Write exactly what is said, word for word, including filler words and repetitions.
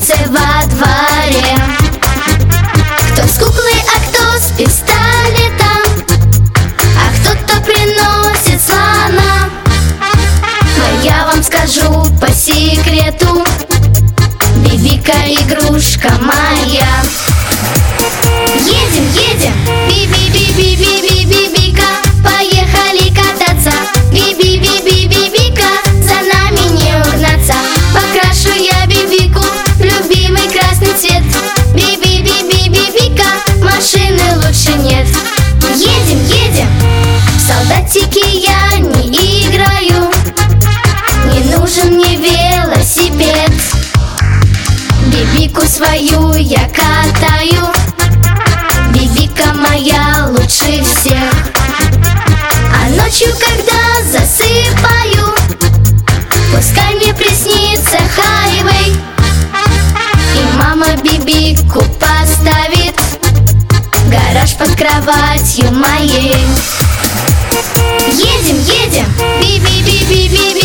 улице, во дворе. Кто с куклой, а кто с пистолетом, а кто-то приносит слона. Но я вам скажу по секрету: Бибика игрушка моя. Едем, едем, би-би-би-би-би-би-бибика, поехали кататься. Би-би-би-би-би-бика, за нами не угнаться. Покрашу я Бибику в любимый красный цвет. Би-би-би-би-бибика, машины лучше нет. Едем, едем, в солдатики я не играю, не нужен мне велосипед. Бибику свою я катаю, Бибика моя лучше всех. А ночью, когда засыпаю, пускай мне приснится хайвей, и мама Бибику поставит в гараж под кроватью моей. Едем, едем, би-би-би-би-би.